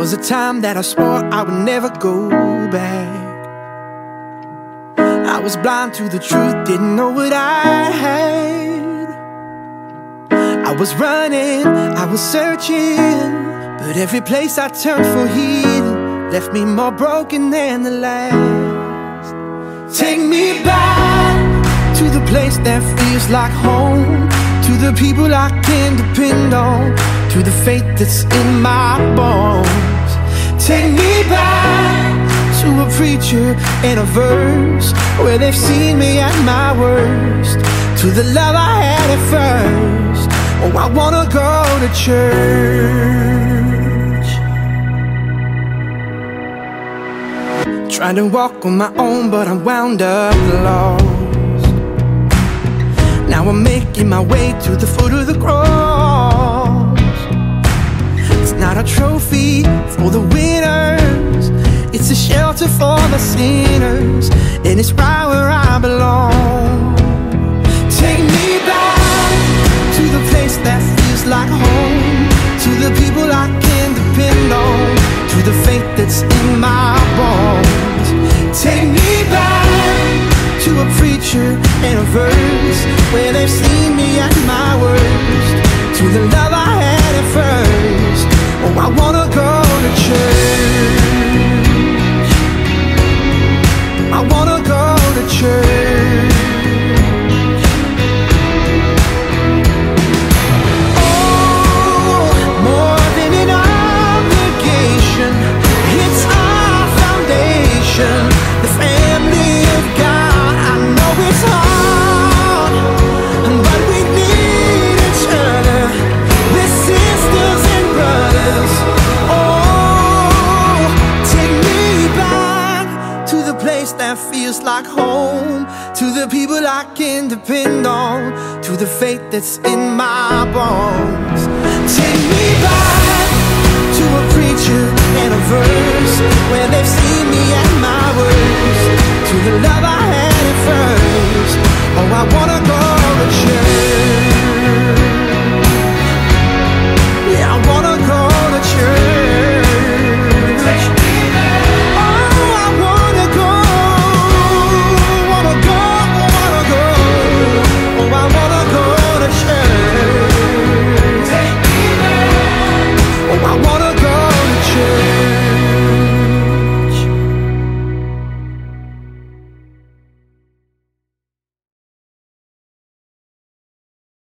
was a time that I swore I would never go back. I was blind to the truth, didn't know what I had. I was running, I was searching, but every place I turned for healing left me more broken than the last. Take me back to the place that feels like home, to the people I can depend on, to the faith that's in my bones. Take me back to a preacher and a verse where they've seen me at my worst, to the love I had at first. Oh, I wanna go to church. Trying to walk on my own, but I'm wound up lost. Now I'm making my way to the foot of the cross. It's not a trophy for the winners, it's a shelter for the sinners, and it's right where I belong. Take me back to the place that feels like home, to the people I can depend on, to the faith that's in my bones. Take me back to a preacher and a verse where they've seen me at my worst, to the love I had at first. Oh, I wanna go to church. I wanna go to church. Oh, more than an obligation, it's our foundation, the family of God. I know it's hard, but we need each other. We're sisters and brothers. Oh, take me back to the place that feels like home, to the people I can depend on, to the faith that's in my bones. Take me back to a preacher and a verse where they've seen me at my worst, to the love I had at first. Oh, I wanna go to church.